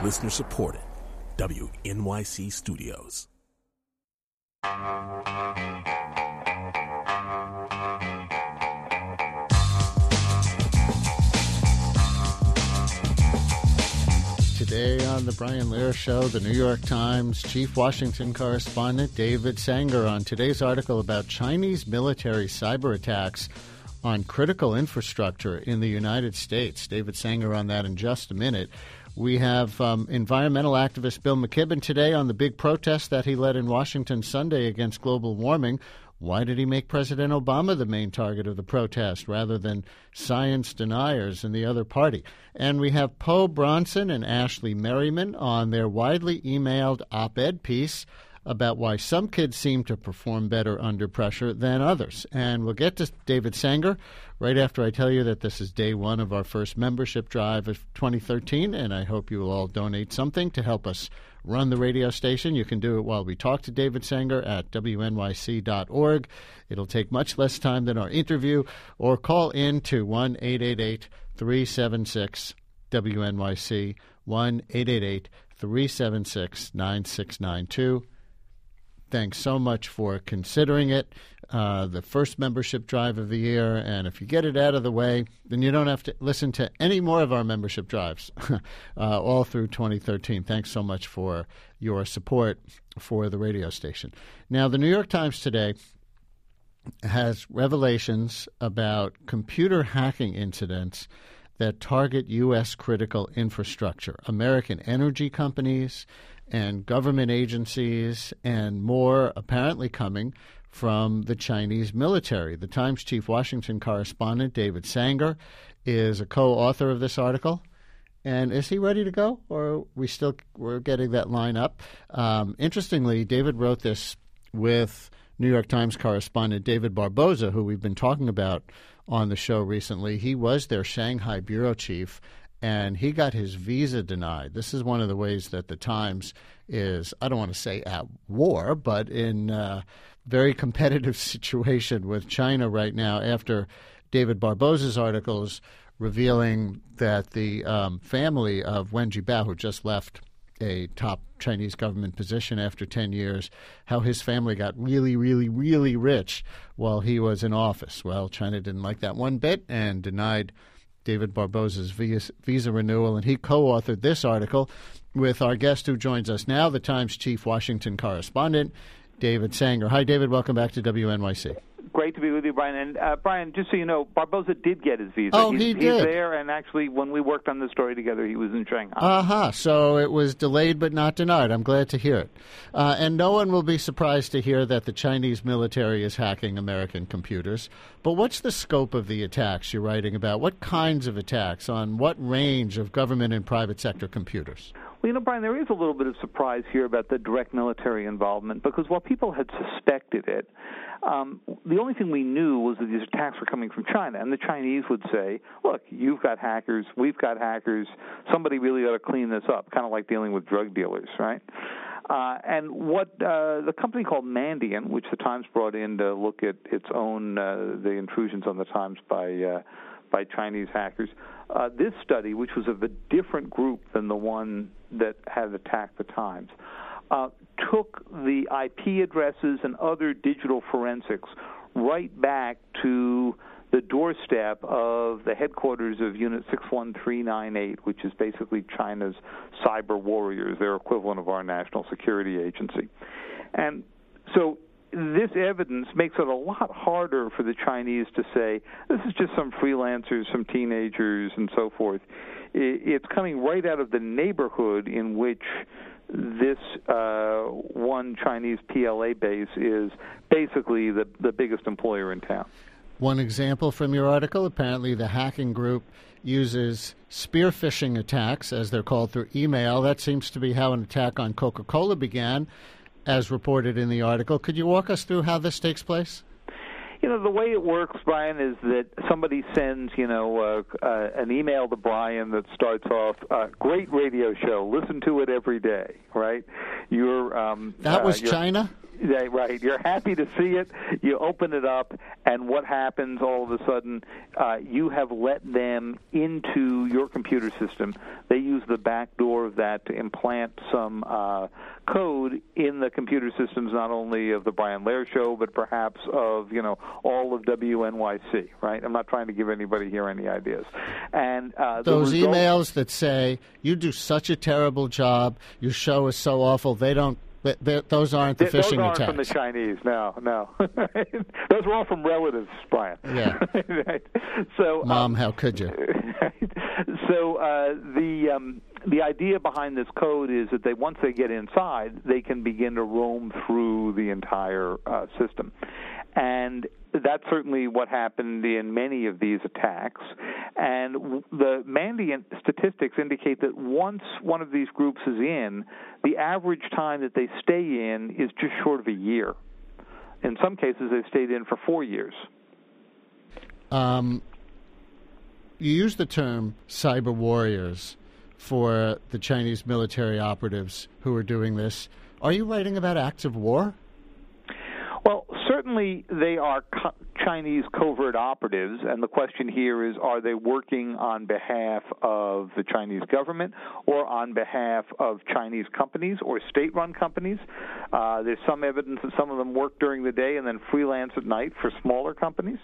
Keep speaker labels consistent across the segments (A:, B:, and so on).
A: Listener supported. WNYC Studios.
B: Today on the Brian Lehrer Show, the New York Times chief Washington correspondent David Sanger on today's article about Chinese military cyber attacks on critical infrastructure in the United States. David Sanger on that in just a minute. We have environmental activist Bill McKibben today on the big protest that he led in Washington Sunday against global warming. Why did he make President Obama the main target of the protest rather than science deniers in the other party? And we have Poe Bronson and Ashley Merriman on their widely emailed op-ed piece about why some kids seem to perform better under pressure than others. And we'll get to David Sanger right after I tell you that this is day one of our first membership drive of 2013, and I hope you will all donate something to help us run the radio station. You can do it while we talk to David Sanger at wnyc.org. It'll take much less time than our interview, or call in to 1-888-376-WNYC, 1-888-376-9692. Thanks so much for considering it, the first membership drive of the year. And if you get it out of the way, then you don't have to listen to any more of our membership drives all through 2013. Thanks so much for your support for the radio station. Now, the New York Times today has revelations about computer hacking incidents that target U.S. critical infrastructure, American energy companies and government agencies, and more apparently coming from the Chinese military. The Times chief Washington correspondent David Sanger is a co-author of this article. And is he ready to go, or we're getting that line up? Interestingly, David wrote this with New York Times correspondent David Barboza, who we've been talking about on the show recently. He was their Shanghai bureau chief, and he got his visa denied. This is one of the ways that the Times is, I don't want to say at war, but in a very competitive situation with China right now after David Barboza's articles revealing that the family of Wen Jiabao, who just left a top Chinese government position after 10 years, how his family got really, really, really rich while he was in office. Well, China didn't like that one bit and denied David Barboza's visa renewal, and he co-authored this article with our guest who joins us now, the Times chief Washington correspondent, David Sanger. Hi, David. Welcome back to WNYC.
C: Great to be with you, Brian. And Brian, just so you know, Barboza did get his visa.
B: Oh, he did.
C: He's there, and actually, when we worked on the story together, he was in Shanghai.
B: So it was delayed but not denied. I'm glad to hear it. And no one will be surprised to hear that the Chinese military is hacking American computers. But what's the scope of the attacks you're writing about? What kinds of attacks on what range of government and private sector computers?
C: Well, Brian, there is a little bit of surprise here about the direct military involvement, because while people had suspected it, the only thing we knew was that these attacks were coming from China, and the Chinese would say, look, you've got hackers, we've got hackers, somebody really ought to clean this up, kind of like dealing with drug dealers, right? And what the company called Mandiant, which the Times brought in to look at its own, the intrusions on the Times by Chinese hackers, this study, which was of a different group than the one that had attacked the Times, took the IP addresses and other digital forensics right back to the doorstep of the headquarters of Unit 61398, which is basically China's cyber warriors, their equivalent of our national security agency. And so this evidence makes it a lot harder for the Chinese to say, this is just some freelancers, some teenagers, and so forth. It's coming right out of the neighborhood in which this one Chinese PLA base is basically the biggest employer in town.
B: One example from your article, apparently the hacking group uses spear phishing attacks, as they're called, through email. That seems to be how an attack on Coca-Cola began, as reported in the article. Could you walk us through how this takes place?
C: The way it works, Brian, is that somebody sends, an email to Brian that starts off, great radio show, listen to it every day, right?
B: That was China?
C: Right. You're happy to see it. You open it up, and what happens all of a sudden? You have let them into your computer system. They use the back door of that to implant some code in the computer systems, not only of the Brian Lehrer Show, but perhaps of all of WNYC. Right. I'm not trying to give anybody here any ideas. And
B: those emails that say you do such a terrible job, your show is so awful, those aren't the phishing attacks.
C: Those aren't from the Chinese. No. Those were all from relatives, Brian.
B: Yeah.
C: Right. So,
B: Mom, how could you?
C: So the idea behind this code is that once they get inside, they can begin to roam through the entire system. And that's certainly what happened in many of these attacks. And the Mandiant statistics indicate that once one of these groups is in, the average time that they stay in is just short of a year. In some cases, they've stayed in for 4 years.
B: You use the term cyber warriors for the Chinese military operatives who are doing this. Are you writing about acts of war?
C: Well, certainly they are Chinese covert operatives, and the question here is, are they working on behalf of the Chinese government or on behalf of Chinese companies or state-run companies? There's some evidence that some of them work during the day and then freelance at night for smaller companies.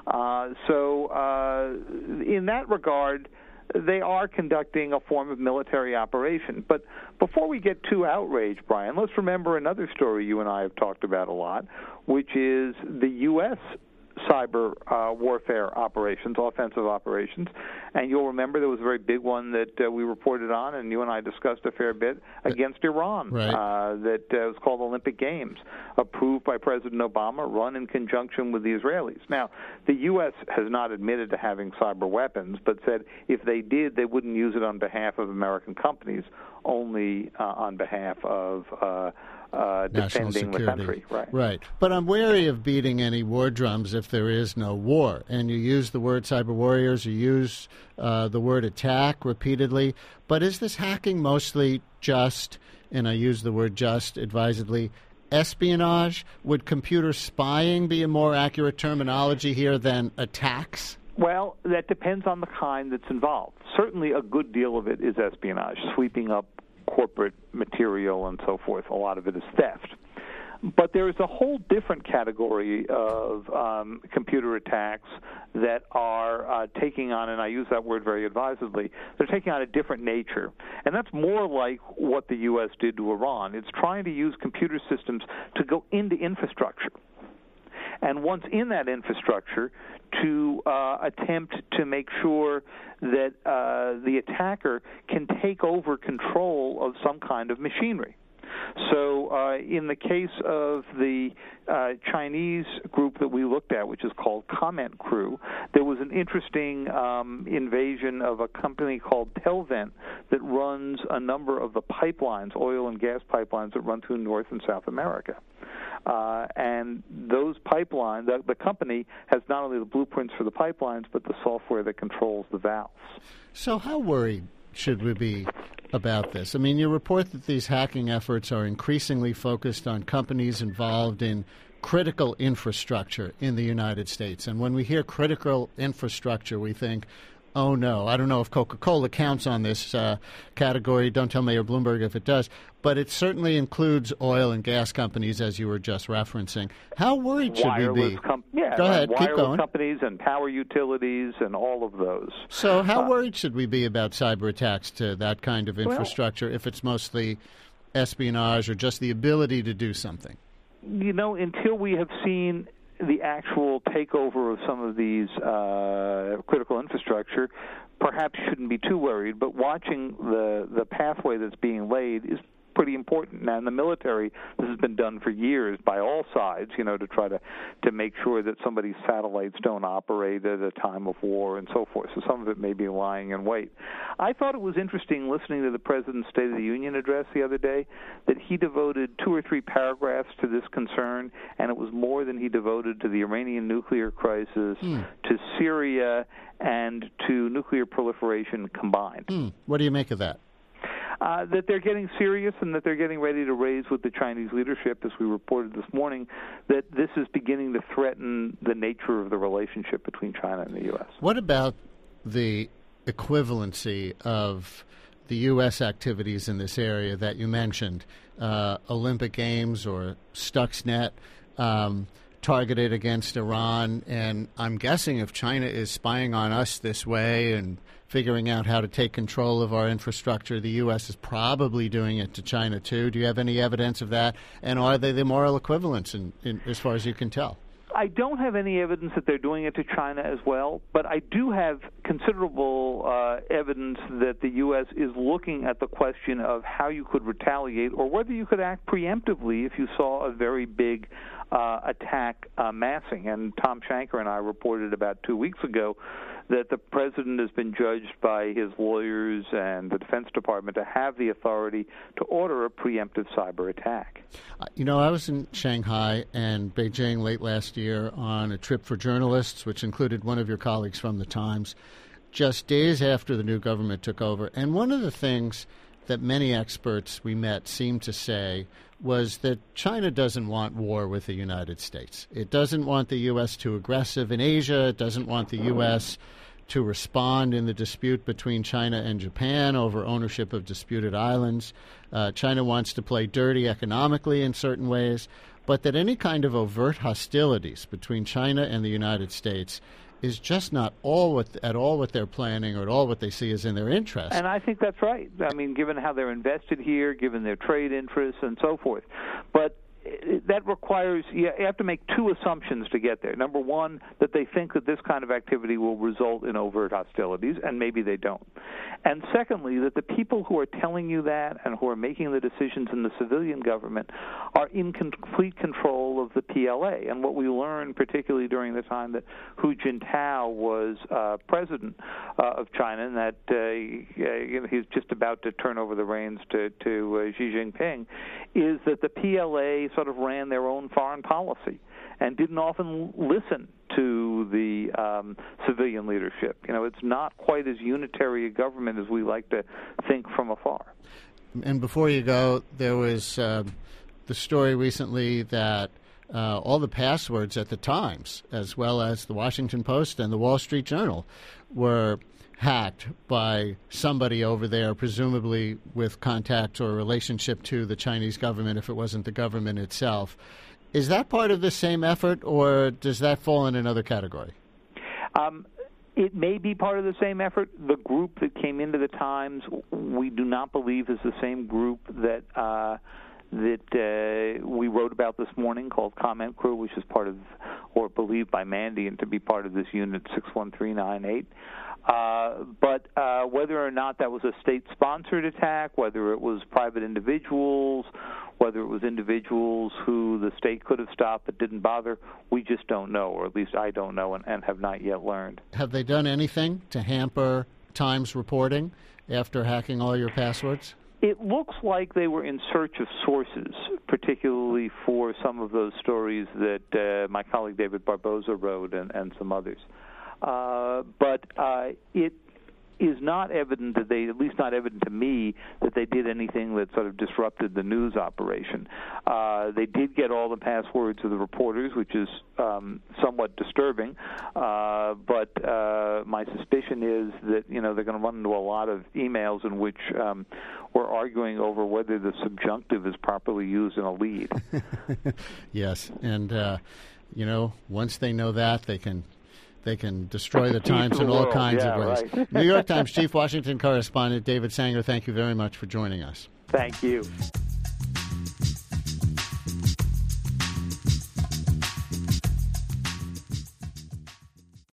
C: So in that regard, they are conducting a form of military operation. But before we get too outraged, Brian, let's remember another story you and I have talked about a lot, which is the U.S. cyber warfare operations, offensive operations. And you'll remember there was a very big one that we reported on, and you and I discussed a fair bit, against Iran,
B: right.
C: That was called Olympic Games, approved by President Obama, run in conjunction with the Israelis. Now, the U.S. has not admitted to having cyber weapons, but said if they did, they wouldn't use it on behalf of American companies, only on behalf of defending the country.
B: Right. But I'm wary of beating any war drums if there is no war. And you use the word cyber warriors, you use the word attack repeatedly. But is this hacking mostly just, and I use the word just advisedly, espionage? Would computer spying be a more accurate terminology here than attacks?
C: Well, that depends on the kind that's involved. Certainly a good deal of it is espionage, sweeping up corporate material and so forth. A lot of it is theft. But there is a whole different category of computer attacks that are taking on, and I use that word very advisedly, they're taking on a different nature. And that's more like what the U.S. did to Iran. It's trying to use computer systems to go into infrastructure. And once in that infrastructure, to attempt to make sure that the attacker can take over control of some kind of machinery. So in the case of the Chinese group that we looked at, which is called Comment Crew, there was an interesting invasion of a company called Telvent that runs a number of the pipelines, oil and gas pipelines that run through North and South America. And those pipelines, the company has not only the blueprints for the pipelines, but the software that controls the valves.
B: So how worried should we be about this? I mean, you report that these hacking efforts are increasingly focused on companies involved in critical infrastructure in the United States. And when we hear critical infrastructure, we think, oh, no, I don't know if Coca-Cola counts on this category. Don't tell Mayor Bloomberg if it does. But it certainly includes oil and gas companies, as you were just referencing. How worried should we be?
C: Go
B: ahead, keep going.
C: Wireless companies and power utilities and all of those.
B: So how worried should we be about cyber attacks to that kind of infrastructure if it's mostly espionage or just the ability to do something?
C: You know, until we have seen the actual takeover of some of these critical infrastructure, perhaps shouldn't be too worried. But watching the pathway that's being laid is pretty important. Now, in the military, this has been done for years by all sides, you know, to try to make sure that somebody's satellites don't operate at a time of war and so forth. So some of it may be lying in wait. I thought it was interesting listening to the President's State of the Union address the other day that he devoted 2 or 3 paragraphs to this concern, and it was more than he devoted to the Iranian nuclear crisis, to Syria, and to nuclear proliferation combined.
B: What do you make of that?
C: that they're getting serious and that they're getting ready to raise with the Chinese leadership, as we reported this morning, that this is beginning to threaten the nature of the relationship between China and the U.S.
B: What about the equivalency of the U.S. activities in this area that you mentioned, Olympic Games or Stuxnet, targeted against Iran? And I'm guessing if China is spying on us this way and figuring out how to take control of our infrastructure, the U.S. is probably doing it to China, too. Do you have any evidence of that? And are they the moral equivalents as far as you can tell?
C: I don't have any evidence that they're doing it to China as well, but I do have considerable evidence that the U.S. is looking at the question of how you could retaliate or whether you could act preemptively if you saw a very big attack massing. And Tom Shanker and I reported about 2 weeks ago that the president has been judged by his lawyers and the Defense Department to have the authority to order a preemptive cyber attack.
B: I was in Shanghai and Beijing late last year on a trip for journalists, which included one of your colleagues from the Times, just days after the new government took over. And one of the things that many experts we met seemed to say was that China doesn't want war with the United States. It doesn't want the U.S. too aggressive in Asia. It doesn't want the U.S. to respond in the dispute between China and Japan over ownership of disputed islands. China wants to play dirty economically in certain ways, but that any kind of overt hostilities between China and the United States is just not at all what they're planning or at all what they see as in their interest.
C: And I think that's right. I mean, given how they're invested here, given their trade interests and so forth. But that requires, you have to make two assumptions to get there. Number one, that they think that this kind of activity will result in overt hostilities, and maybe they don't. And secondly, that the people who are telling you that and who are making the decisions in the civilian government are in complete control of the PLA. And what we learned, particularly during the time that Hu Jintao was president of China, and that he's just about to turn over the reins to Xi Jinping, is that the PLA sort of ran their own foreign policy and didn't often listen to the civilian leadership. It's not quite as unitary a government as we like to think from afar.
B: And before you go, there was the story recently that all the passwords at the Times, as well as the Washington Post and the Wall Street Journal, were hacked by somebody over there, presumably with contact or relationship to the Chinese government, if it wasn't the government itself. Is that part of the same effort, or does that fall in another category?
C: It may be part of the same effort. The group that came into the Times, we do not believe is the same group that we wrote about this morning, called Comment Crew, which is part of, or believed by Mandiant to be part of this unit 61398. But whether or not that was a state-sponsored attack, whether it was private individuals, whether it was individuals who the state could have stopped but didn't bother, we just don't know, or at least I don't know and have not yet learned.
B: Have they done anything to hamper Times reporting after hacking all your passwords?
C: It looks like they were in search of sources, particularly for some of those stories that my colleague David Barboza wrote and some others. But it is not evident that they, at least not evident to me, that they did anything that sort of disrupted the news operation. They did get all the passwords of the reporters, which is somewhat disturbing. But my suspicion is that, they're going to run into a lot of emails in which we're arguing over whether the subjunctive is properly used in a lead.
B: Yes, and, once they know that, they can destroy the Times in all kinds of ways. Right. New York Times Chief Washington Correspondent David Sanger, thank you very much for joining us.
C: Thank you.